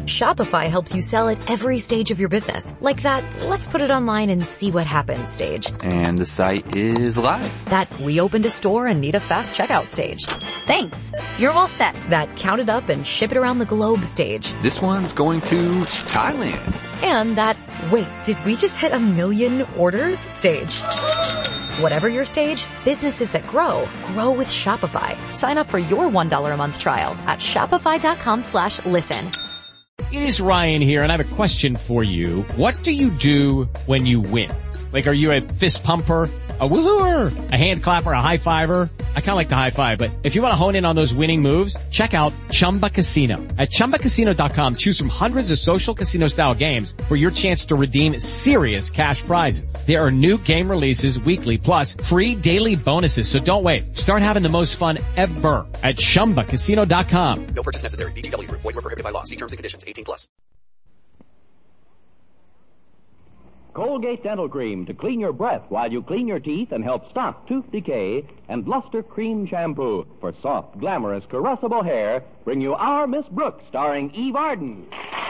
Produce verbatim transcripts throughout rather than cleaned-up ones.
Shopify helps you sell at every stage of your business. Like that, let's put it online and see what happens stage. And the site is live. That we opened a store and need a fast checkout stage. Thanks. You're all set. That count it up and ship it around the globe stage. This one's going to Thailand. And that, wait, did we just hit a million orders stage? Whatever your stage, businesses that grow, grow with Shopify. Sign up for your one dollar a month trial at shopify.com slash listen. It is Ryan here, and I have a question for you. What do you do when you win? Like, are you a fist pumper, a woohooer, a hand clapper, a high fiver? I kind of like the high five, but if you want to hone in on those winning moves, check out Chumba Casino. At chumba casino dot com, choose from hundreds of social casino-style games for your chance to redeem serious cash prizes. There are new game releases weekly, plus free daily bonuses, so don't wait. Start having the most fun ever at chumba casino dot com. No purchase necessary. V G W. Void where prohibited by law. See terms and conditions. eighteen plus. Colgate Dental Cream to clean your breath while you clean your teeth and help stop tooth decay. And Luster Cream Shampoo for soft, glamorous, caressable hair bring you Our Miss Brooks, starring Eve Arden.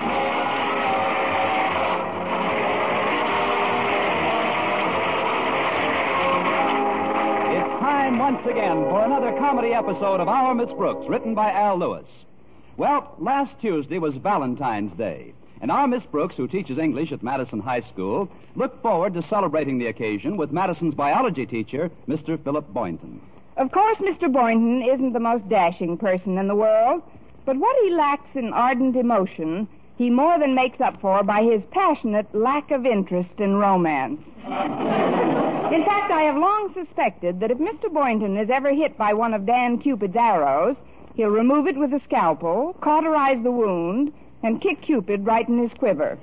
It's time once again for another comedy episode of Our Miss Brooks, written by Al Lewis. Well, last Tuesday was Valentine's Day. And our Miss Brooks, who teaches English at Madison High School, looked forward to celebrating the occasion with Madison's biology teacher, Mister Philip Boynton. Of course, Mister Boynton isn't the most dashing person in the world, but what he lacks in ardent emotion, he more than makes up for by his passionate lack of interest in romance. In fact, I have long suspected that if Mister Boynton is ever hit by one of Dan Cupid's arrows, he'll remove it with a scalpel, cauterize the wound, and kick Cupid right in his quiver.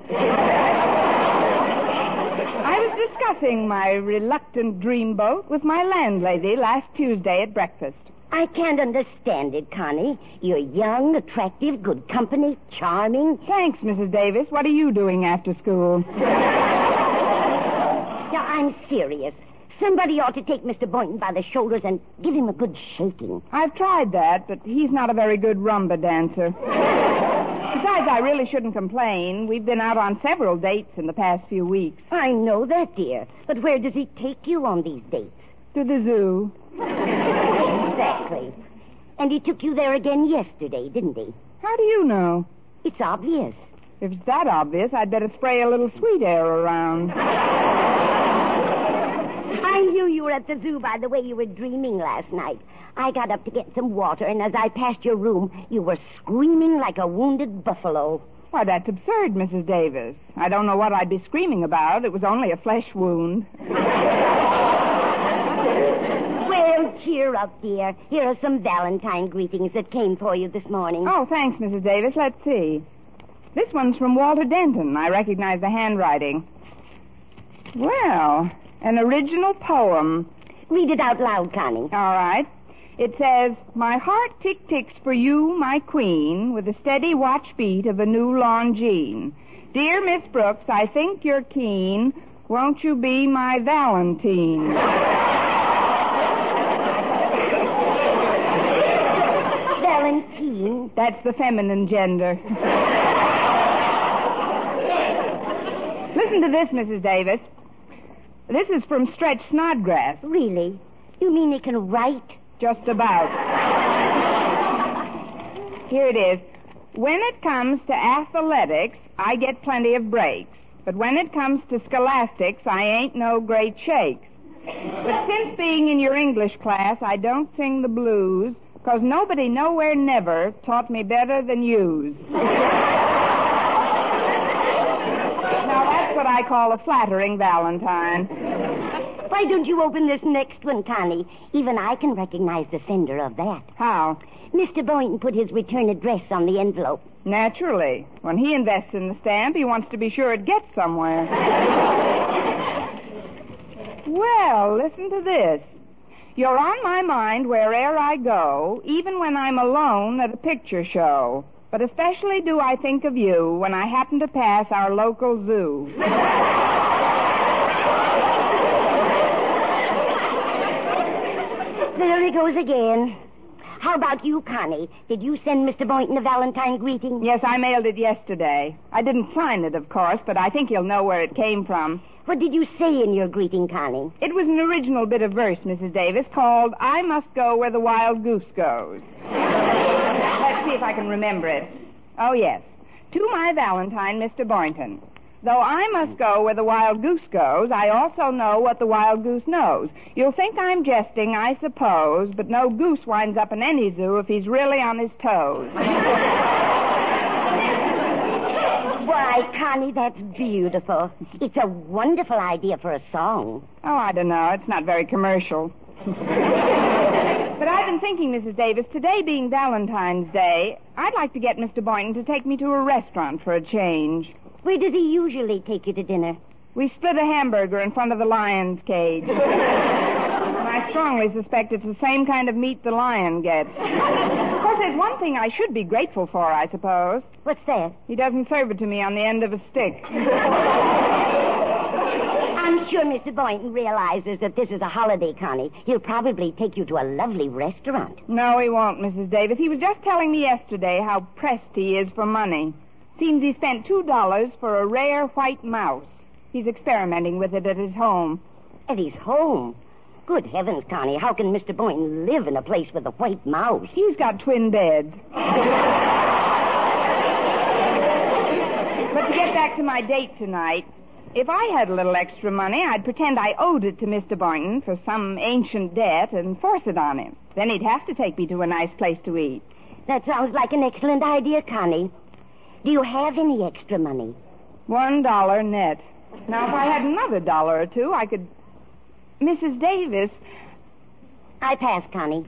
I was discussing my reluctant dreamboat with my landlady last Tuesday at breakfast. I can't understand it, Connie. You're young, attractive, good company, charming. Thanks, Missus Davis. What are you doing after school? Now, I'm serious. Somebody ought to take Mister Boynton by the shoulders and give him a good shaking. I've tried that, but he's not a very good rumba dancer. Besides, I really shouldn't complain. We've been out on several dates in the past few weeks. I know that, dear. But where does he take you on these dates? To the zoo. Exactly. And he took you there again yesterday, didn't he? How do you know? It's obvious. If it's that obvious, I'd better spray a little sweet air around. I knew you were at the zoo by the way you were dreaming last night. I got up to get some water, and as I passed your room, you were screaming like a wounded buffalo. Why, that's absurd, Missus Davis. I don't know what I'd be screaming about. It was only a flesh wound. Well, cheer up, dear. Here are some Valentine greetings that came for you this morning. Oh, thanks, Missus Davis. Let's see. This one's from Walter Denton. I recognize the handwriting. Well, an original poem. Read it out loud, Connie. All right. It says, my heart tick-ticks for you, my queen, with the steady watch beat of a new Longines. Dear Miss Brooks, I think you're keen. Won't you be my Valentine? Valentine? That's the feminine gender. Listen to this, Missus Davis. This is from Stretch Snodgrass. Really? You mean he can write? Just about. Here it is. When it comes to athletics, I get plenty of breaks. But when it comes to scholastics, I ain't no great shakes. But since being in your English class, I don't sing the blues, 'cause nobody nowhere never taught me better than yous. Now, that's what I call a flattering Valentine. Why don't you open this next one, Connie? Even I can recognize the sender of that. How? Mister Boynton put his return address on the envelope. Naturally. When he invests in the stamp, he wants to be sure it gets somewhere. Well, listen to this. You're on my mind where'er I go, even when I'm alone at a picture show. But especially do I think of you when I happen to pass our local zoo. There he goes again. How about you, Connie? Did you send Mister Boynton a Valentine greeting? Yes, I mailed it yesterday. I didn't sign it, of course, but I think he'll know where it came from. What did you say in your greeting, Connie? It was an original bit of verse, Missus Davis, called I Must Go Where the Wild Goose Goes. Let's see if I can remember it. Oh, yes. To my Valentine, Mister Boynton. Though I must go where the wild goose goes, I also know what the wild goose knows. You'll think I'm jesting, I suppose, but no goose winds up in any zoo if he's really on his toes. Why, Connie, that's beautiful. It's a wonderful idea for a song. Oh, I don't know. It's not very commercial. But I've been thinking, Missus Davis, today being Valentine's Day, I'd like to get Mister Boynton to take me to a restaurant for a change. Where does he usually take you to dinner? We split a hamburger in front of the lion's cage. And I strongly suspect it's the same kind of meat the lion gets. Of course, there's one thing I should be grateful for, I suppose. What's that? He doesn't serve it to me on the end of a stick. I'm sure Mister Boynton realizes that this is a holiday, Connie. He'll probably take you to a lovely restaurant. No, he won't, Missus Davis. He was just telling me yesterday how pressed he is for money. Seems he spent two dollars for a rare white mouse. He's experimenting with it at his home. At his home? Good heavens, Connie, how can Mister Boynton live in a place with a white mouse? He's got twin beds. But to get back to my date tonight, if I had a little extra money, I'd pretend I owed it to Mister Boynton for some ancient debt and force it on him. Then he'd have to take me to a nice place to eat. That sounds like an excellent idea, Connie. Do you have any extra money? One dollar net. Now, if I had another dollar or two, I could... Missus Davis... I pass, Connie.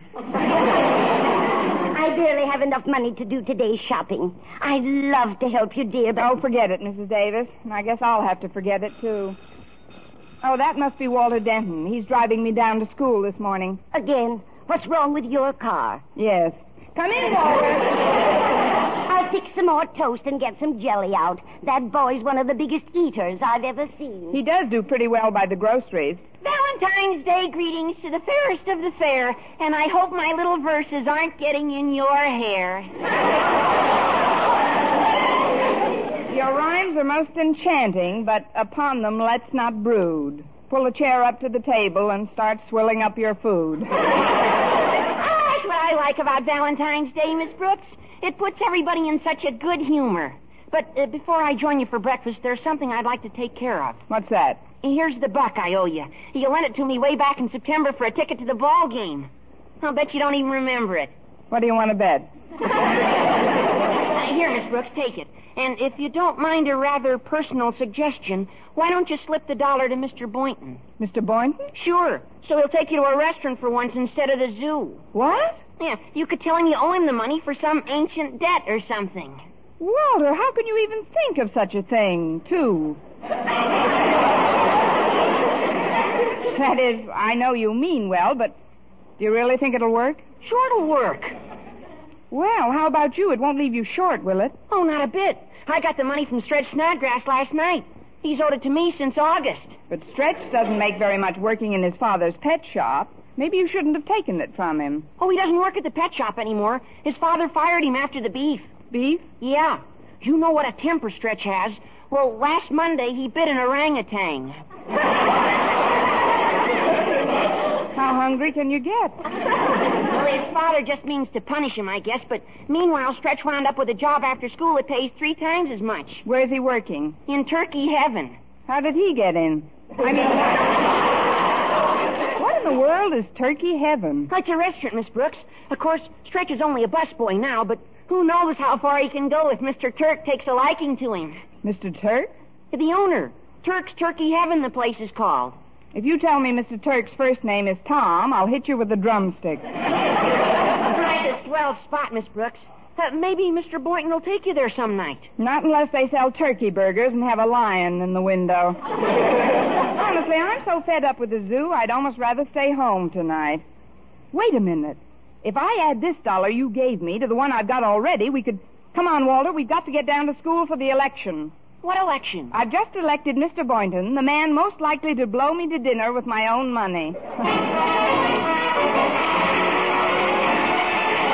I barely have enough money to do today's shopping. I'd love to help you, dear, but... Oh, forget it, Missus Davis. I guess I'll have to forget it, too. Oh, that must be Walter Denton. He's driving me down to school this morning. Again? What's wrong with your car? Yes. Come in, Walter. I'll fix some more toast and get some jelly out. That boy's one of the biggest eaters I've ever seen. He does do pretty well by the groceries. Valentine's Day greetings to the fairest of the fair, and I hope my little verses aren't getting in your hair. Your rhymes are most enchanting, but upon them let's not brood. Pull a chair up to the table and start swilling up your food. Oh, that's what I like about Valentine's Day, Miss Brooks. It puts everybody in such a good humor. But uh, before I join you for breakfast, there's something I'd like to take care of. What's that? Here's the buck I owe you. You lent it to me way back in September for a ticket to the ball game. I'll bet you don't even remember it. What do you want to bet? uh, here, Miss Brooks, take it. And if you don't mind a rather personal suggestion, why don't you slip the dollar to Mister Boynton? Mister Boynton? Sure. So he'll take you to a restaurant for once instead of the zoo. What? Yeah, you could tell him you owe him the money for some ancient debt or something. Walter, how can you even think of such a thing, too? That is, I know you mean well, but do you really think it'll work? Sure it'll work. Well, how about you? It won't leave you short, will it? Oh, not a bit. I got the money from Stretch Snodgrass last night. He's owed it to me since August. But Stretch doesn't make very much working in his father's pet shop. Maybe you shouldn't have taken it from him. Oh, he doesn't work at the pet shop anymore. His father fired him after the beef. Beef? Yeah. You know what a temper Stretch has. Well, last Monday he bit an orangutan. How hungry can you get? Well, his father just means to punish him, I guess, but meanwhile, Stretch wound up with a job after school that pays three times as much. Where's he working? In turkey heaven. How did he get in? I mean, what in the world is turkey heaven? It's a restaurant, Miss Brooks. Of course, Stretch is only a busboy now, but who knows how far he can go if Mister Turk takes a liking to him. Mister Turk? The owner. Turk's Turkey Heaven, the place is called. If you tell me Mister Turk's first name is Tom, I'll hit you with a drumstick. That's a swell spot, Miss Brooks. Uh, maybe Mister Boynton will take you there some night. Not unless they sell turkey burgers and have a lion in the window. Honestly, I'm so fed up with the zoo, I'd almost rather stay home tonight. Wait a minute. If I add this dollar you gave me to the one I've got already, we could... Come on, Walter, we've got to get down to school for the election. What election? I've just elected Mister Boynton, the man most likely to blow me to dinner with my own money.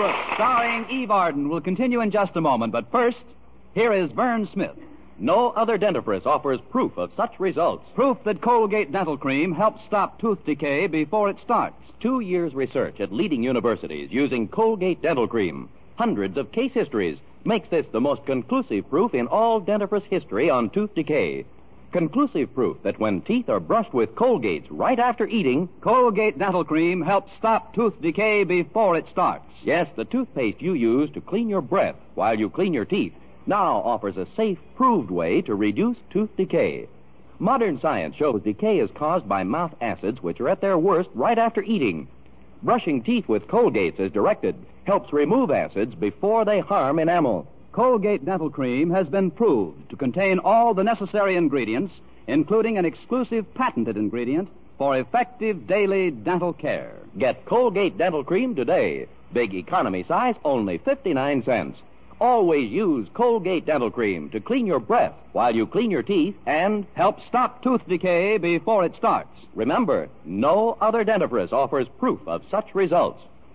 Brooks, starring Eve Arden, will continue in just a moment. But first, here is Vern Smith. No other dentifrice offers proof of such results. Proof that Colgate Dental Cream helps stop tooth decay before it starts. Two years research at leading universities using Colgate Dental Cream. Hundreds of case histories makes this the most conclusive proof in all dentifrice history on tooth decay. Conclusive proof that when teeth are brushed with Colgates right after eating, Colgate Dental Cream helps stop tooth decay before it starts. Yes, the toothpaste you use to clean your breath while you clean your teeth now offers a safe, proved way to reduce tooth decay. Modern science shows decay is caused by mouth acids, which are at their worst right after eating. Brushing teeth with Colgates as directed helps remove acids before they harm enamel. Colgate Dental Cream has been proved to contain all the necessary ingredients, including an exclusive patented ingredient for effective daily dental care. Get Colgate Dental Cream today. Big economy size, only fifty-nine cents. Always use Colgate Dental Cream to clean your breath while you clean your teeth and help stop tooth decay before it starts. Remember, no other dentifrice offers proof of such results.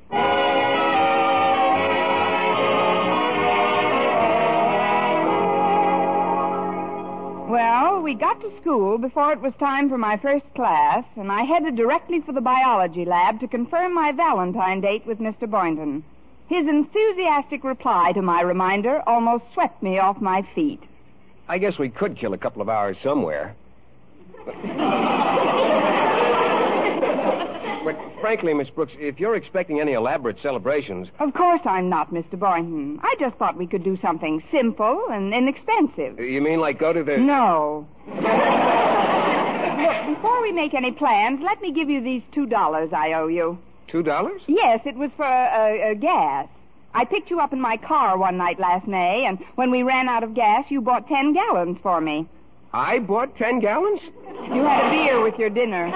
Well, we got to school before it was time for my first class, and I headed directly for the biology lab to confirm my Valentine date with Mister Boynton. His enthusiastic reply to my reminder almost swept me off my feet. I guess we could kill a couple of hours somewhere. But frankly, Miss Brooks, if you're expecting any elaborate celebrations... Of course I'm not, Mister Boynton. I just thought we could do something simple and inexpensive. You mean like go to the... No. Look, before we make any plans, let me give you these two dollars I owe you. Two dollars? Yes, it was for uh, uh, gas. I picked you up in my car one night last May, and when we ran out of gas, you bought ten gallons for me. I bought ten gallons? You had a beer with your dinner.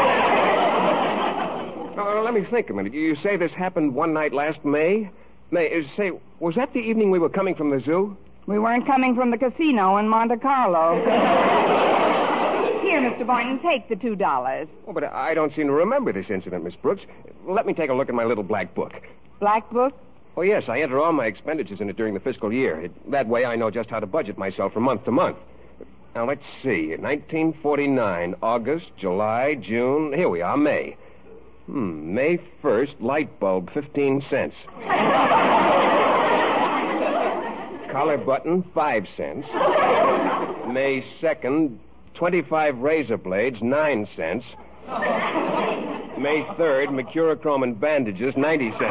Oh, let me think a minute. You say this happened one night last May? May, uh, say, was that the evening we were coming from the zoo? We weren't coming from the casino in Monte Carlo. Here, Mister Boynton, take the two dollars. Oh, but I don't seem to remember this incident, Miss Brooks. Let me take a look at my little black book. Black book? Oh, yes, I enter all my expenditures in it during the fiscal year. It, that way I know just how to budget myself from month to month. Now, let's see. nineteen forty-nine, August, July, June. Here we are, May. Hmm, May first, light bulb, fifteen cents. Collar button, five cents. May second, twenty-five razor blades, nine cents. May third, mercurochrome and bandages, ninety cents.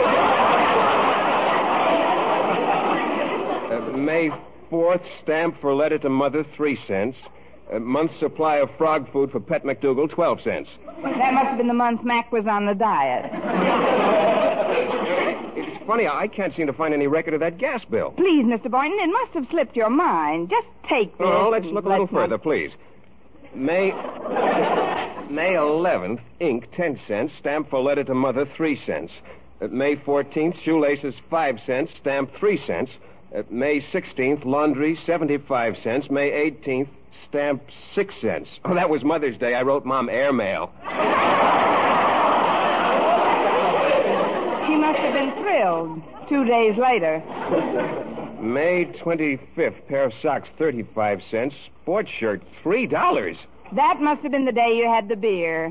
Uh, May fourth, stamp for letter to mother, three cents. A month's supply of frog food for Pet McDougal, twelve cents. That must have been the month Mac was on the diet. It's funny, I can't seem to find any record of that gas bill. Please, Mister Boynton, it must have slipped your mind. Just take this. Oh, let's look a little let's further, not... please. May May eleventh, ink, ten cents. Stamp for letter to mother, three cents. Uh, May fourteenth, shoelaces, five cents. Stamp, three cents. Uh, May sixteenth, laundry, seventy-five cents. May eighteenth, stamp, six cents. Oh, that was Mother's Day. I wrote Mom airmail. She must have been thrilled. Two days later. May twenty-fifth, pair of socks, thirty-five cents. Sports shirt, three dollars. That must have been the day you had the beer.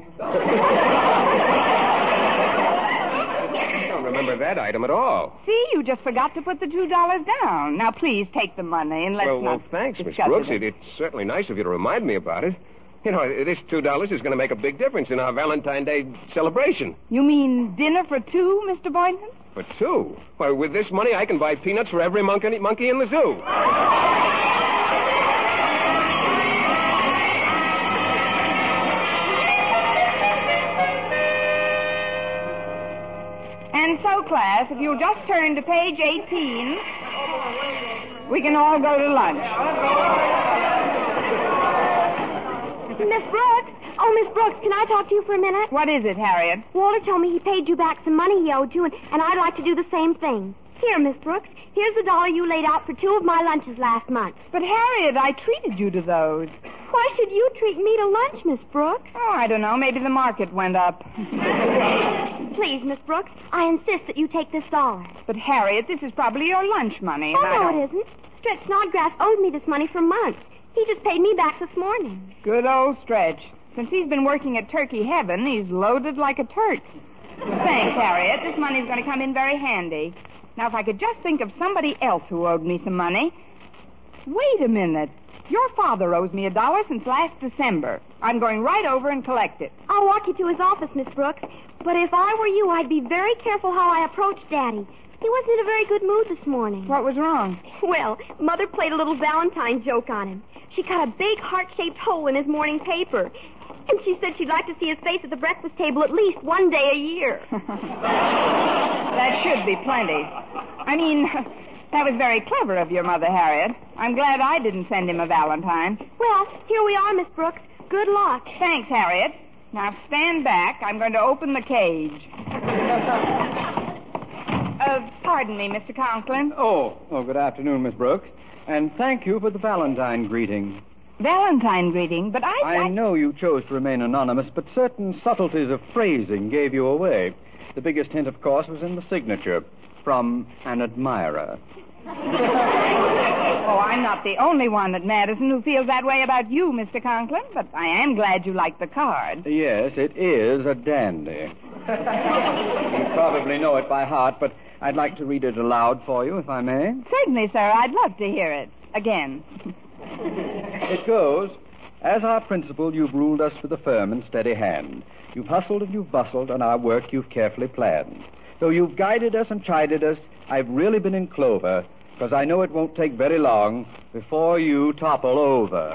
I don't remember that item at all. See, you just forgot to put the two dollars down. Now, please take the money and let's well, not well, thanks, Miss discuss Brooks. it. It, it's certainly nice of you to remind me about it. You know, this two dollars is going to make a big difference in our Valentine's Day celebration. You mean dinner for two, Mister Boynton? For two? Why, with this money, I can buy peanuts for every monkey, monkey in the zoo. And so, class, if you'll just turn to page eighteen, we can all go to lunch. Miss Brooks? Oh, Miss Brooks, can I talk to you for a minute? What is it, Harriet? Walter told me he paid you back some money he owed you, and, and I'd like to do the same thing. Here, Miss Brooks. Here's the dollar you laid out for two of my lunches last month. But, Harriet, I treated you to those. Why should you treat me to lunch, Miss Brooks? Oh, I don't know. Maybe the market went up. Please, Miss Brooks, I insist that you take this dollar. But, Harriet, this is probably your lunch money. Oh, and I no, don't... it isn't. Stretch Snodgrass owed me this money for months. He just paid me back this morning. Good old Stretch. Since he's been working at Turkey Heaven, he's loaded like a Turk. Thanks, Harriet. This money's going to come in very handy. Now, if I could just think of somebody else who owed me some money. Wait a minute. Your father owes me a dollar since last December. I'm going right over and collect it. I'll walk you to his office, Miss Brooks. But if I were you, I'd be very careful how I approach Daddy. He wasn't in a very good mood this morning. What was wrong? Well, Mother played a little Valentine joke on him. She cut a big heart-shaped hole in his morning paper. And she said she'd like to see his face at the breakfast table at least one day a year. That should be plenty. I mean, that was very clever of your mother, Harriet. I'm glad I didn't send him a Valentine. Well, here we are, Miss Brooks. Good luck. Thanks, Harriet. Now stand back. I'm going to open the cage. uh, pardon me, Mister Conklin. Oh, oh, good afternoon, Miss Brooks. And thank you for the Valentine greeting. Valentine greeting, but I... I know you chose to remain anonymous, but certain subtleties of phrasing gave you away. The biggest hint, of course, was in the signature. From an admirer. Oh, I'm not the only one at Madison who feels that way about you, Mister Conklin, but I am glad you like the card. Yes, it is a dandy. You probably know it by heart, but I'd like to read it aloud for you, if I may. Certainly, sir. I'd love to hear it. Again. It goes, as our principal, you've ruled us with a firm and steady hand. You've hustled and you've bustled, and our work you've carefully planned. Though you've guided us and chided us, I've really been in clover, because I know it won't take very long before you topple over.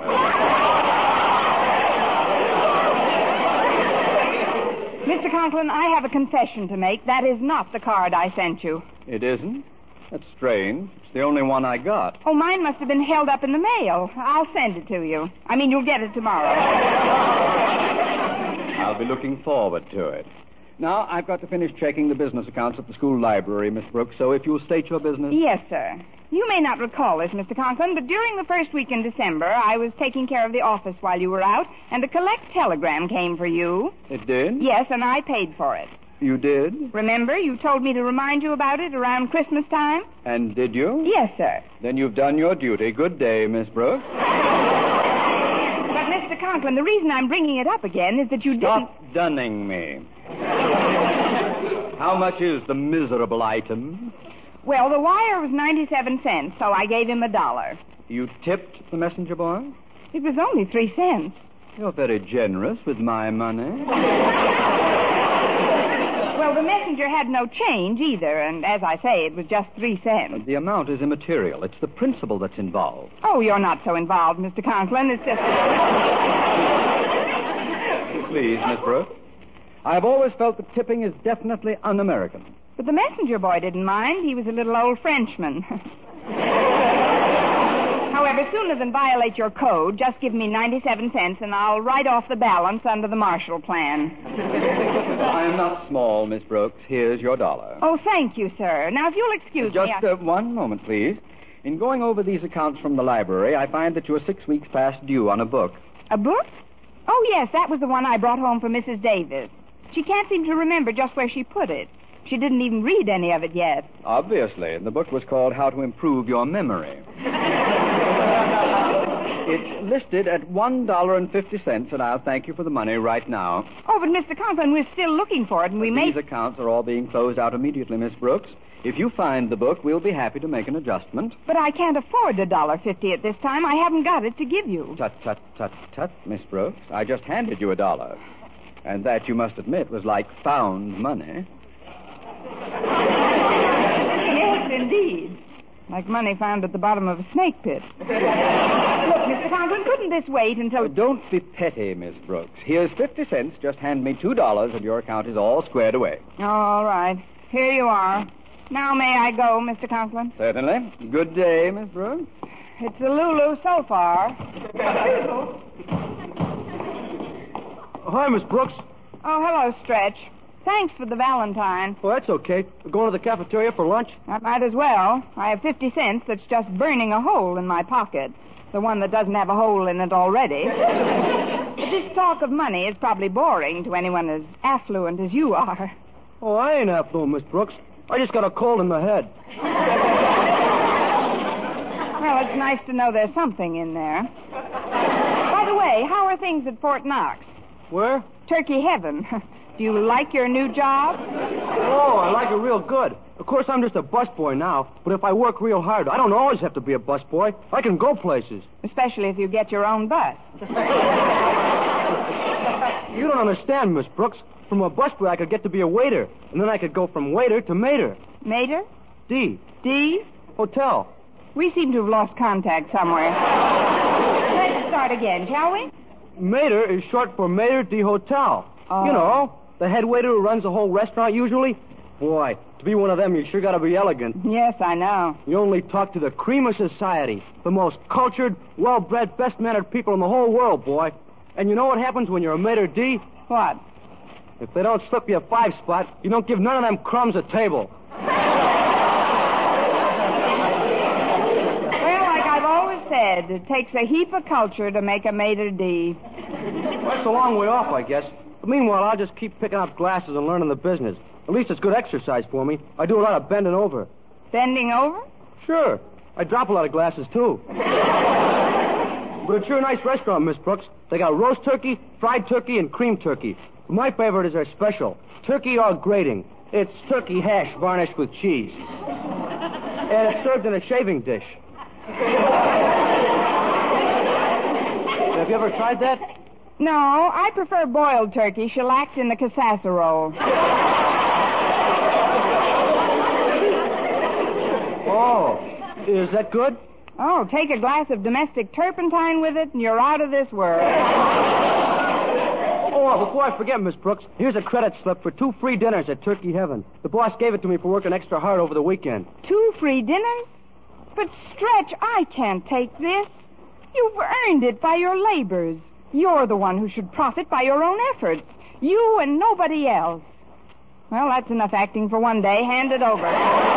Mister Conklin, I have a confession to make. That is not the card I sent you. It isn't? That's strange. It's the only one I got. Oh, mine must have been held up in the mail. I'll send it to you. I mean, you'll get it tomorrow. I'll be looking forward to it. Now, I've got to finish checking the business accounts at the school library, Miss Brooks, so if you'll state your business... Yes, sir. You may not recall this, Mister Conklin, but during the first week in December, I was taking care of the office while you were out, and a collect telegram came for you. It did? Yes, and I paid for it. You did? Remember, you told me to remind you about it around Christmas time? And did you? Yes, sir. Then you've done your duty. Good day, Miss Brooks. But, Mister Conklin, the reason I'm bringing it up again is that you Stop didn't... Stop dunning me. How much is the miserable item? Well, the wire was ninety-seven cents, so I gave him a dollar. You tipped the messenger boy? It was only three cents. You're very generous with my money. Well, the messenger had no change either, and as I say, it was just three cents. The amount is immaterial. It's the principle that's involved. Oh, you're not so involved, Mister Conklin. It's just... Please, Miss Brooks. I've always felt that tipping is definitely un-American. But the messenger boy didn't mind. He was a little old Frenchman. However, sooner than violate your code, just give me ninety-seven cents and I'll write off the balance under the Marshall Plan. I am not small, Miss Brooks. Here's your dollar. Oh, thank you, sir. Now, if you'll excuse just, me... Just I... uh, one moment, please. In going over these accounts from the library, I find that you're six weeks past due on a book. A book? Oh, yes, that was the one I brought home for Missus Davis. She can't seem to remember just where she put it. She didn't even read any of it yet. Obviously. The book was called How to Improve Your Memory. It's listed at one dollar and fifty cents, and I'll thank you for the money right now. Oh, but Mister Conklin, we're still looking for it, and we but may... These accounts are all being closed out immediately, Miss Brooks. If you find the book, we'll be happy to make an adjustment. But I can't afford a dollar fifty at this time. I haven't got it to give you. Tut, tut, tut, tut, Miss Brooks. I just handed you a dollar. And that, you must admit, was like found money. Yes, indeed. Like money found at the bottom of a snake pit. Look, Mister Conklin, couldn't this wait until... Oh, don't be petty, Miss Brooks. Here's fifty cents. Just hand me two dollars, and your account is all squared away. All right. Here you are. Now may I go, Mister Conklin? Certainly. Good day, Miss Brooks. It's a Lulu so far. Hi, Miss Brooks. Oh, hello, Stretch. Thanks for the Valentine. Well, that's okay. We're going to the cafeteria for lunch? I might as well. I have fifty cents that's just burning a hole in my pocket. The one that doesn't have a hole in it already. But this talk of money is probably boring to anyone as affluent as you are. Oh, I ain't affluent, Miss Brooks. I just got a cold in the head. Well, it's nice to know there's something in there. By the way, how are things at Fort Knox? Where? Turkey heaven. Do you like your new job? Oh, I like it real good. Of course, I'm just a busboy now, but if I work real hard, I don't always have to be a busboy. I can go places. Especially if you get your own bus. You don't understand, Miss Brooks. From a busboy, I could get to be a waiter, and then I could go from waiter to mater. Mater? D. D? Hotel. We seem to have lost contact somewhere. Let's start again, shall we? Mater is short for Mater D Hotel. Oh. You know, the head waiter who runs the whole restaurant usually. Boy, to be one of them, you sure got to be elegant. Yes, I know. You only talk to the cream of society, the most cultured, well-bred, best-mannered people in the whole world, boy. And you know what happens when you're a Mater D? What? If they don't slip you a five spot, you don't give none of them crumbs a table. Well, like I've always said, it takes a heap of culture to make a Mater D. That's a long way off, I guess. But meanwhile, I'll just keep picking up glasses and learning the business. At least it's good exercise for me. I do a lot of bending over. Bending over? Sure. I drop a lot of glasses, too. But it's sure a nice restaurant, Miss Brooks. They got roast turkey, fried turkey, and cream turkey. My favorite is their special, turkey au grating. It's turkey hash varnished with cheese. And it's served in a shaving dish. Have you ever tried that? No, I prefer boiled turkey shellacked in the casserole. Oh, is that good? Oh, take a glass of domestic turpentine with it, and you're out of this world. Oh, before I forget, Miss Brooks, here's a credit slip for two free dinners at Turkey Heaven. The boss gave it to me for working extra hard over the weekend. Two free dinners? But, Stretch, I can't take this. You've earned it by your labors. You're the one who should profit by your own efforts. You and nobody else. Well, that's enough acting for one day. Hand it over.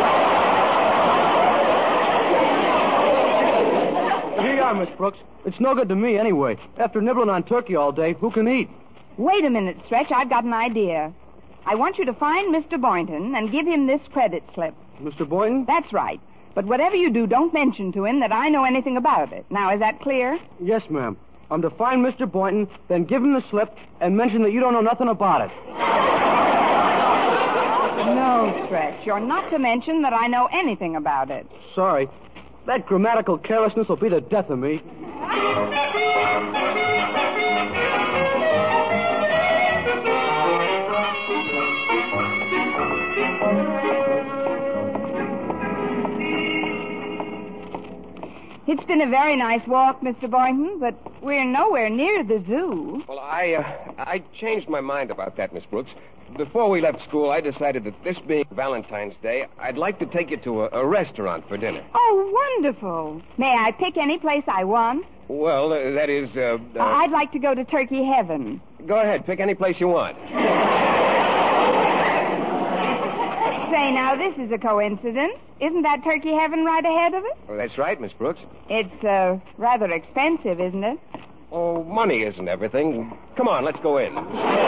Here you are, Miss Brooks. It's no good to me anyway. After nibbling on turkey all day, who can eat? Wait a minute, Stretch. I've got an idea. I want you to find Mister Boynton and give him this credit slip. Mister Boynton? That's right. But whatever you do, don't mention to him that I know anything about it. Now, is that clear? Yes, ma'am. I'm to find Mister Boynton, then give him the slip, and mention that you don't know nothing about it. No, Stretch. You're not to mention that I know anything about it. Sorry. That grammatical carelessness will be the death of me. It's been a very nice walk, Mister Boynton, but we're nowhere near the zoo. Well, I, uh, I changed my mind about that, Miss Brooks. Before we left school, I decided that this being Valentine's Day, I'd like to take you to a, a restaurant for dinner. Oh, wonderful. May I pick any place I want? Well, uh, that is, uh, uh... I'd like to go to Turkey Heaven. Go ahead, pick any place you want. Say, now, this is a coincidence. Isn't that Turkey Heaven right ahead of it? Well, that's right, Miss Brooks. It's, uh, rather expensive, isn't it? Oh, money isn't everything. Come on, let's go in.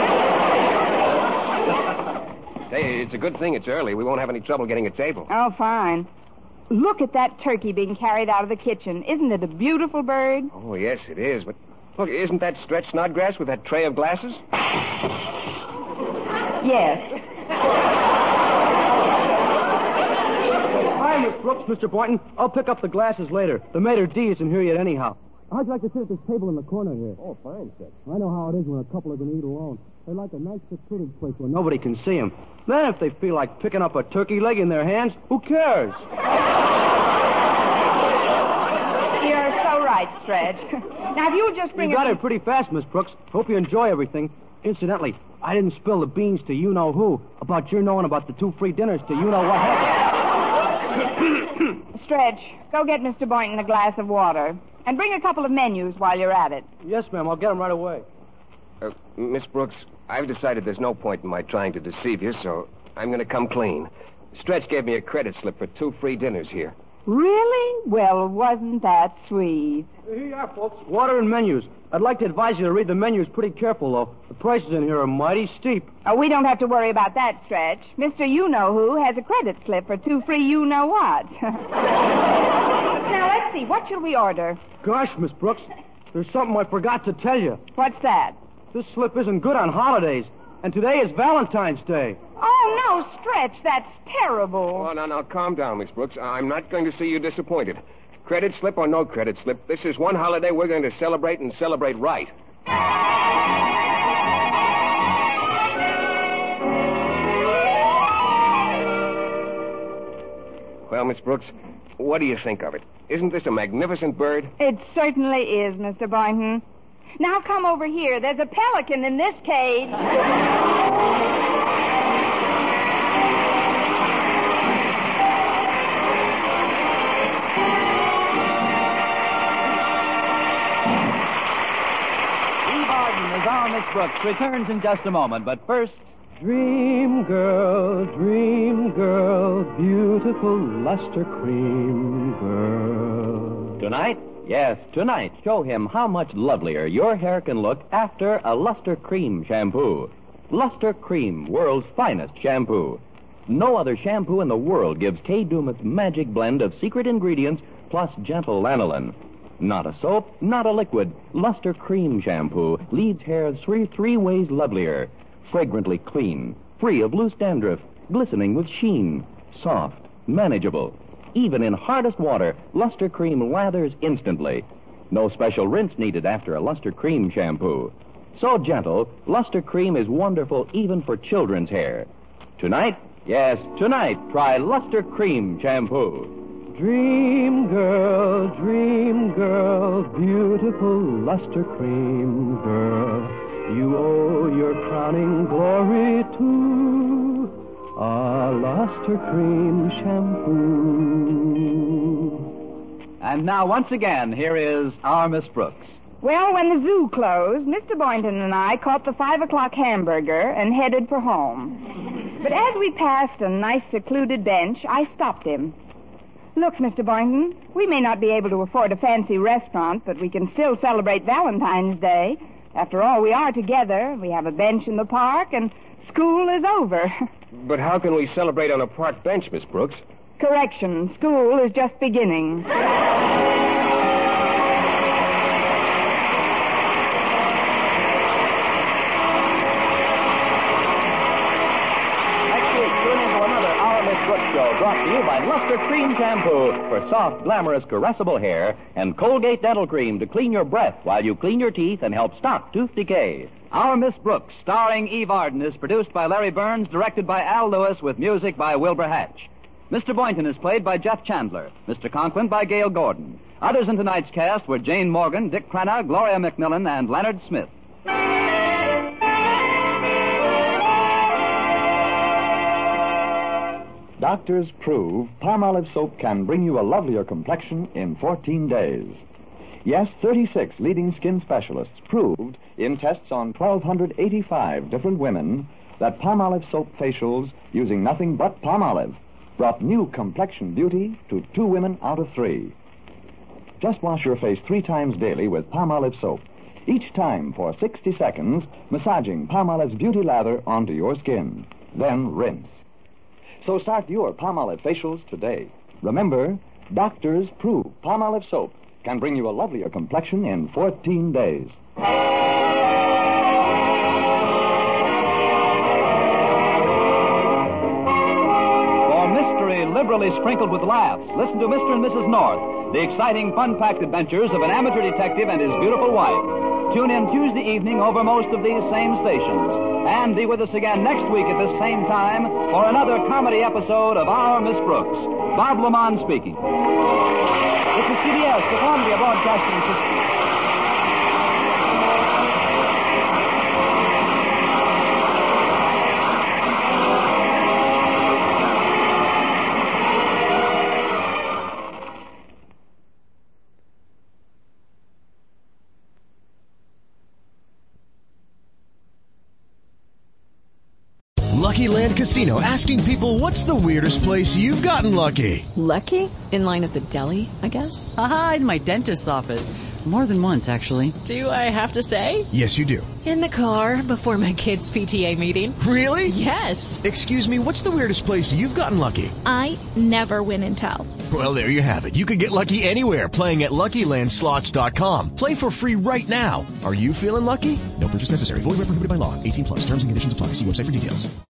Hey, it's a good thing it's early. We won't have any trouble getting a table. Oh, fine. Look at that turkey being carried out of the kitchen. Isn't it a beautiful bird? Oh, yes, it is. But, look, isn't that Stretch Snodgrass with that tray of glasses? Yes. Hi, Miss Brooks, Mister Boynton. I'll pick up the glasses later. The Mater D isn't here yet anyhow. How'd you like to sit at this table in the corner here? Oh, fine, sir. I know how it is when a couple are going to eat alone. They like a nice secluded place where nobody can see them. Then if they feel like picking up a turkey leg in their hands, who cares? You're so right, Stretch. Now, if you'll just bring You got a... it pretty fast, Miss Brooks. Hope you enjoy everything. Incidentally, I didn't spill the beans to you-know-who about your knowing about the two free dinners to you-know-what happened. Stretch, go get Mister Boynton a glass of water. And bring a couple of menus while you're at it. Yes, ma'am. I'll get them right away. Uh, Miss Brooks, I've decided there's no point in my trying to deceive you, so I'm going to come clean. Stretch gave me a credit slip for two free dinners here. Really? Well, wasn't that sweet? Here you are, folks. Water and menus. I'd like to advise you to read the menus pretty careful, though. The prices in here are mighty steep. Oh, we don't have to worry about that, Stretch. Mister You-Know-Who has a credit slip for two free you-know-what. Now, let's see. What shall we order? Gosh, Miss Brooks, there's something I forgot to tell you. What's that? This slip isn't good on holidays, and today is Valentine's Day. Oh, no, Stretch. That's terrible. Oh, no, no, calm down, Miss Brooks. I'm not going to see you disappointed. Credit slip or no credit slip, this is one holiday we're going to celebrate and celebrate right. Well, Miss Brooks, what do you think of it? Isn't this a magnificent bird? It certainly is, Mister Boynton. Now come over here. There's a pelican in this cage. Our Miss Brooks returns in just a moment, but first... Dream girl, dream girl, beautiful luster cream girl. Tonight? Yes, tonight, show him how much lovelier your hair can look after a Luster Cream shampoo. Luster Cream, world's finest shampoo. No other shampoo in the world gives Kay Daumit's magic blend of secret ingredients plus gentle lanolin. Not a soap, not a liquid. Luster Cream shampoo leaves hair three, three ways lovelier. Fragrantly clean, free of loose dandruff, glistening with sheen, soft, manageable. Even in hardest water, Luster Cream lathers instantly. No special rinse needed after a Luster Cream shampoo. So gentle, Luster Cream is wonderful even for children's hair. Tonight, yes, tonight, try Luster Cream shampoo. Dream girl, dream girl, beautiful luster cream girl. You owe your crowning glory to a luster cream shampoo. And now, once again, here is our Miss Brooks. Well, when the zoo closed, Mister Boynton and I caught the five o'clock hamburger and headed for home. But as we passed a nice secluded bench, I stopped him. Look, Mister Boynton, we may not be able to afford a fancy restaurant, but we can still celebrate Valentine's Day. After all, we are together. We have a bench in the park, and school is over. But how can we celebrate on a park bench, Miss Brooks? Correction, school is just beginning. Brooks Show, brought to you by Luster Cream Shampoo for soft, glamorous, caressable hair, and Colgate Dental Cream to clean your breath while you clean your teeth and help stop tooth decay. Our Miss Brooks, starring Eve Arden, is produced by Larry Burns, directed by Al Lewis, with music by Wilbur Hatch. Mister Boynton is played by Jeff Chandler, Mister Conklin by Gail Gordon. Others in tonight's cast were Jane Morgan, Dick Crenna, Gloria McMillan, and Leonard Smith. Doctors prove Palmolive soap can bring you a lovelier complexion in fourteen days. Yes, thirty-six leading skin specialists proved in tests on one thousand two hundred eighty-five different women that Palmolive soap facials using nothing but Palmolive brought new complexion beauty to two women out of three. Just wash your face three times daily with Palmolive soap, each time for sixty seconds, massaging Palmolive's beauty lather onto your skin. Then rinse. So start your Palmolive facials today. Remember, doctors prove Palmolive soap can bring you a lovelier complexion in fourteen days. For mystery liberally sprinkled with laughs, listen to Mister and Missus North, the exciting, fun-packed adventures of an amateur detective and his beautiful wife. Tune in Tuesday evening over most of these same stations. And be with us again next week at this same time for another comedy episode of Our Miss Brooks. Bob Lamont speaking. This is C B S, the Columbia Broadcasting System. Lucky Land Casino, asking people, what's the weirdest place you've gotten lucky? Lucky? In line at the deli, I guess? Aha, in my dentist's office. More than once, actually. Do I have to say? Yes, you do. In the car before my kids' P T A meeting. Really? Yes. Excuse me, what's the weirdest place you've gotten lucky? I never win and tell. Well, there you have it. You can get lucky anywhere, playing at Lucky Land Slots dot com. Play for free right now. Are you feeling lucky? No purchase necessary. Void where prohibited by law. eighteen plus. Terms and conditions apply. See website for details.